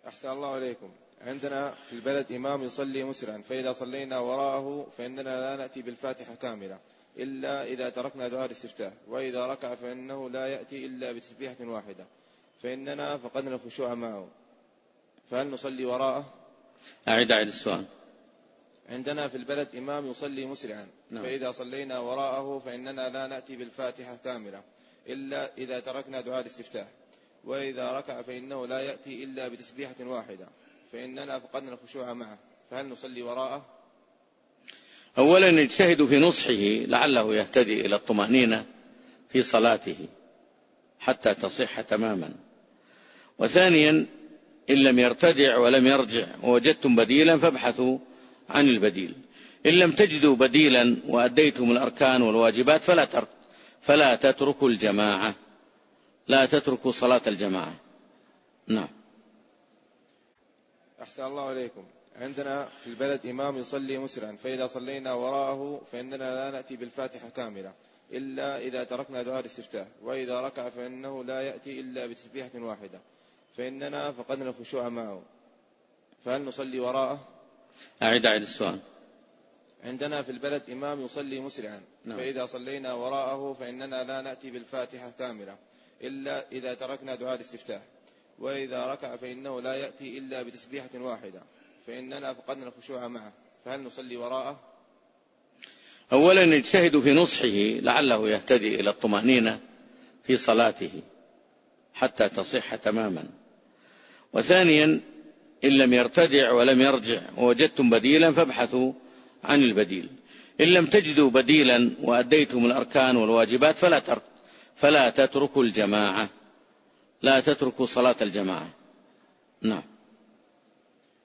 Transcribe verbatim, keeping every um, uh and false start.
أحسن الله عليكم. عندنا في البلد إمام يصلي مسرعا، فإذا صلينا وراءه فإننا لا نأتي بالفاتحة كاملة إلا إذا تركنا دعاء الاستفتاح، وإذا ركع فإنه لا يأتي إلا بتسبيحة واحدة، فإننا فقدنا الخشوع معه، فهل نصلي وراءه؟ أعيد أعيد السؤال. عندنا في البلد إمام يصلي مسرعا، نعم. فإذا صلينا وراءه فإننا لا نأتي بالفاتحة كاملة إلا إذا تركنا دعاء الاستفتاح، وإذا ركع فإنه لا يأتي إلا بتسبيحة واحدة، فإننا فقدنا الخشوع معه، فهل نصلي وراءه؟ أولا يجتهد في نصحه لعله يهتدي إلى الطمأنينة في صلاته حتى تصح تماما. وثانيا إن لم يرتدع ولم يرجع ووجدتم بديلا فابحثوا عن البديل. إن لم تجدوا بديلا وأديتم الأركان والواجبات فلا ترك فلا تتركوا الجماعة، لا تتركوا صلاة الجماعة. نعم. أحسن الله عليكم. عندنا في البلد إمام يصلي مسرعا، فإذا صلينا وراءه فإننا لا نأتي بالفاتحة كاملة إلا إذا تركنا دعاء الاستفتاح، وإذا ركع فإنه لا يأتي إلا بتسبيحة واحدة، فإننا فقدنا الخشوع معه، فهل نصلي وراءه؟ أعيد أعيد السؤال. عندنا في البلد إمام يصلي مسرعا، نعم. فإذا صلينا وراءه فإننا لا نأتي بالفاتحة كاملة إلا إذا تركنا دعاء الاستفتاح، وإذا ركع فإنه لا يأتي إلا بتسبيحة واحدة، فإننا فقدنا الخشوع معه، فهل نصلي وراءه؟ أولا يجتهد في نصحه لعله يهتدي إلى الطمأنينة في صلاته حتى تصح تماما. وثانيا إن لم يرتدع ولم يرجع ووجدتم بديلا فابحثوا عن البديل. إن لم تجدوا بديلا وأديتم الأركان والواجبات فلا ترك فلا تتركوا الجماعة، لا تتركوا صلاة الجماعة. نعم.